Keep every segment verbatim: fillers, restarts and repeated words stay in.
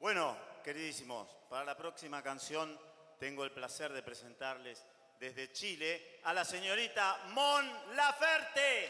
Bueno, queridísimos, para la próxima canción tengo el placer de presentarles desde Chile a la señorita Mon Laferte.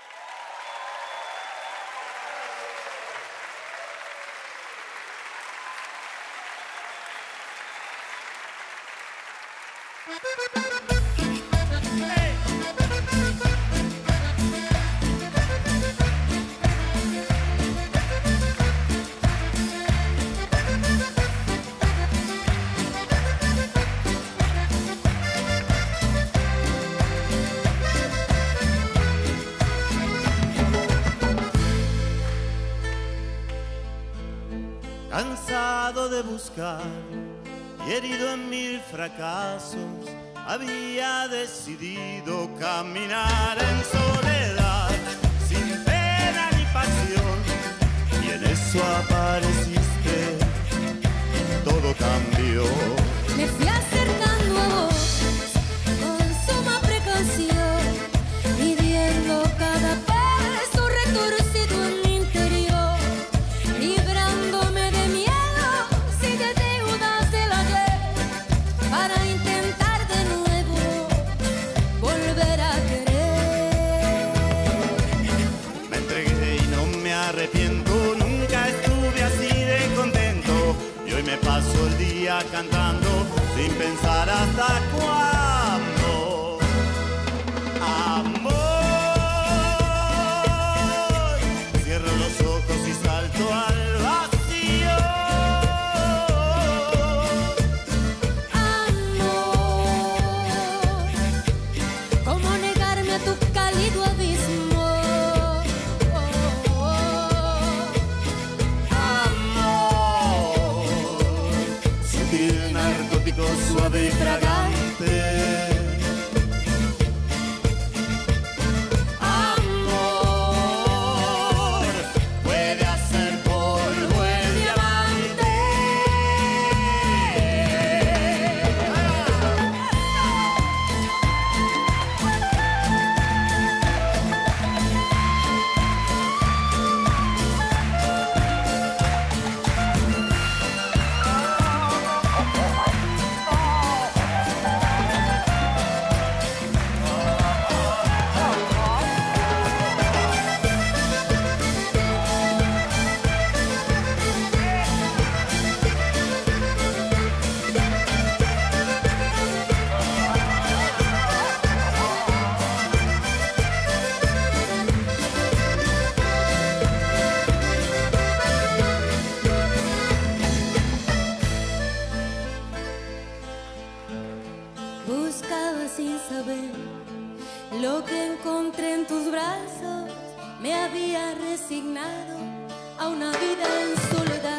Cansado de buscar y herido en mil fracasos, había decidido caminar en soledad, sin pena ni pasión, y en eso apareciste, todo cambió. Me fui acercando a vos con suma precaución, midiendo cada paso retorcido en mi interior, librándome de miedo si de deudas de la ayer, para intentar de nuevo volver a querer. Me entregué y no me arrepiento, nunca estuve así de contento, y hoy me paso el día cantando sin pensar hasta cuándo. Amor, cierro los ojos y salto al vacío. Amor, ¿cómo negarme a tu cálido abismo? Sutil, narcótico, suave y fragante. Amor, puede hacer polvo el diamante. Buscaba sin saber lo que encontré en tus brazos. Me había resignado a una vida en soledad.